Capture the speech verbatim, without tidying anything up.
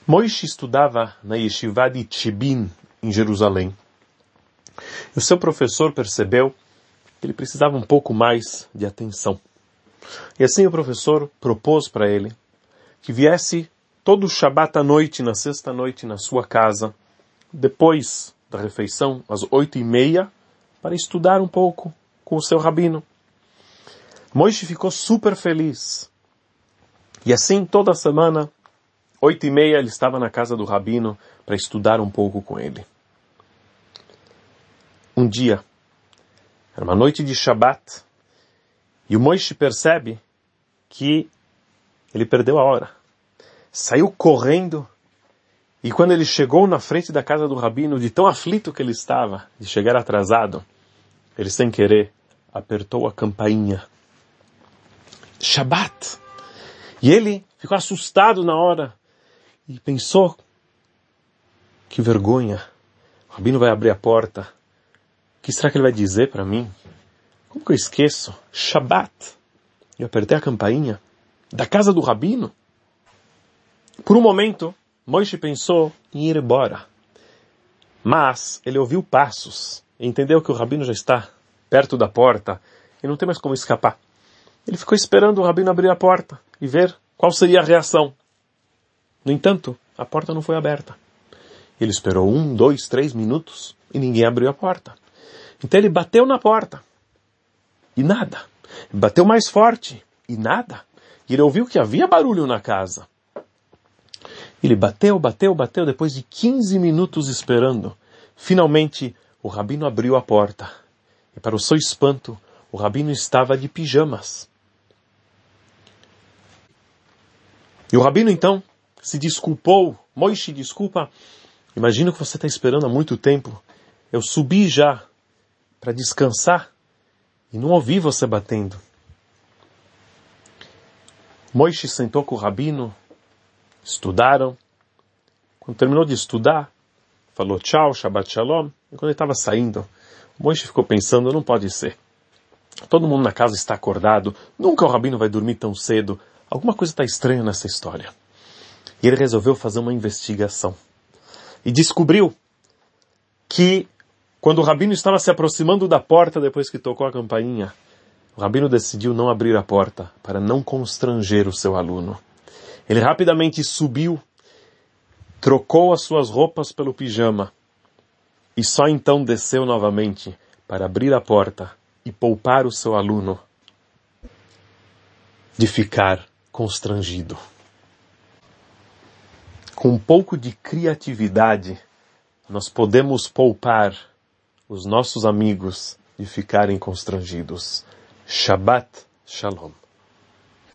Moishe estudava na Yeshiva de Tshibin, em Jerusalém. E o seu professor percebeu que ele precisava um pouco mais de atenção. E assim o professor propôs para ele que viesse todo o Shabat à noite, na sexta noite, na sua casa, depois da refeição, às oito e meia, para estudar um pouco com o seu rabino. Moishe ficou super feliz. E assim, toda semana, oito e meia, ele estava na casa do rabino para estudar um pouco com ele. Um dia, era uma noite de Shabat, e o Moishe percebe que ele perdeu a hora. Saiu correndo, e quando ele chegou na frente da casa do rabino, de tão aflito que ele estava, de chegar atrasado, ele sem querer apertou a campainha. Shabat! E ele ficou assustado na hora, e pensou, que vergonha, o rabino vai abrir a porta, o que será que ele vai dizer para mim? Como que eu esqueço? Shabat! Eu apertei a campainha da casa do rabino. Por um momento, Moishe pensou em ir embora. Mas ele ouviu passos e entendeu que o rabino já está perto da porta e não tem mais como escapar. Ele ficou esperando o rabino abrir a porta e ver qual seria a reação. No entanto, a porta não foi aberta. Ele esperou um, dois, três minutos e ninguém abriu a porta. Então ele bateu na porta e nada. Bateu mais forte e nada. E ele ouviu que havia barulho na casa. Ele bateu, bateu, bateu, depois de quinze minutos esperando. Finalmente, o rabino abriu a porta. E para o seu espanto, o rabino estava de pijamas. E o rabino então se desculpou. Moishe, desculpa, imagino que você está esperando há muito tempo. Eu subi já para descansar e não ouvi você batendo. Moishe sentou com o rabino, estudaram. Quando terminou de estudar, falou tchau, Shabbat Shalom. E quando ele estava saindo, Moishe ficou pensando, não pode ser. Todo mundo na casa está acordado, nunca o rabino vai dormir tão cedo. Alguma coisa está estranha nessa história. E ele resolveu fazer uma investigação. E descobriu que quando o rabino estava se aproximando da porta depois que tocou a campainha, o rabino decidiu não abrir a porta para não constranger o seu aluno. Ele rapidamente subiu, trocou as suas roupas pelo pijama e só então desceu novamente para abrir a porta e poupar o seu aluno de ficar constrangido. Com um pouco de criatividade, nós podemos poupar os nossos amigos de ficarem constrangidos. Shabbat Shalom.